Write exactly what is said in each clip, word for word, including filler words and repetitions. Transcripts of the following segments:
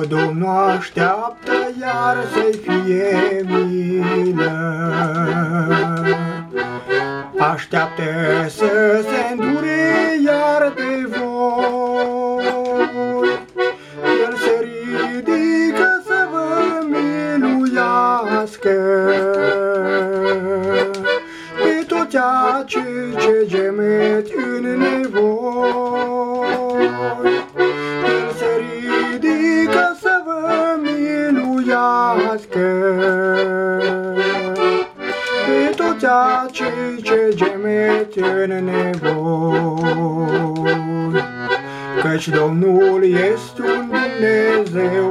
Domnul așteaptă iar să-i fie milă. Așteaptă să se îndure iar pe voi. El se ridică să vă miluiască pe toți acei ce gemeți în nevoi. El se ridică să vă miluiască pe toți acei ce gemeți în nevoi. Căci Domnul este un Dumnezeu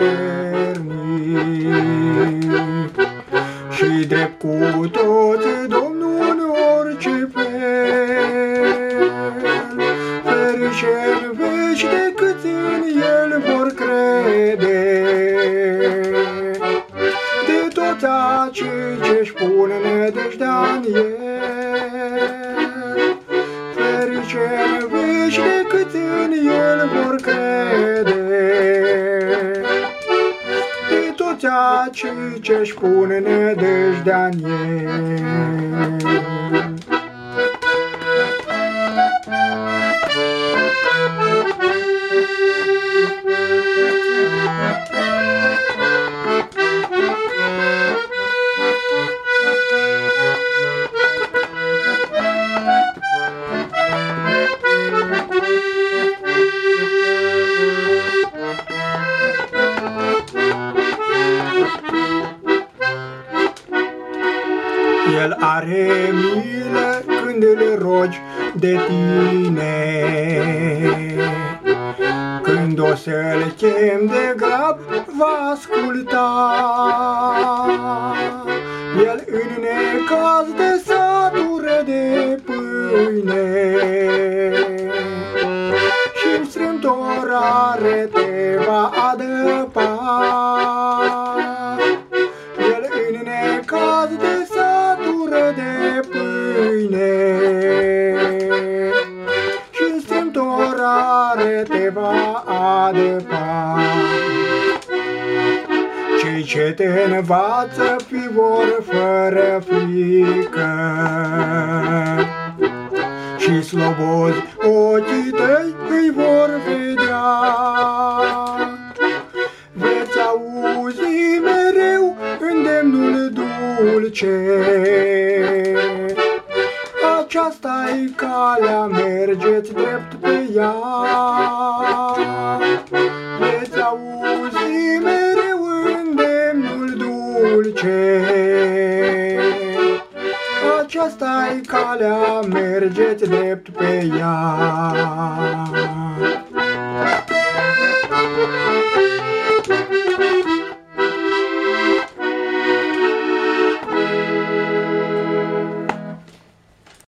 puternic și drept cu toți Domnul în orice fel. Ferice-n veci de câți în El vor crede, de toți acei ce-și pun nădejdea-n El. Ferice-n veci de câți în El vor crede, de toți acei ce-și pun nădejdea-n El. El are milă când îl rogi de tine, când o să-l chem de grab va asculta. El în necaz de satură de pâine și-n strâmtorare te va adăpa. El în necaz de satură de pâine și-n strâmtorare te va adăpa. Cei ce te învață fi vor fără frică și slobozi ochii tăi îi vor vedea. Veți auzi mereu îndemnul dulce, aceasta-i calea, mergeți drept pe ea. Veți auzi mereu îndemnul dulce, aceasta-i calea, mergeți drept pe ea.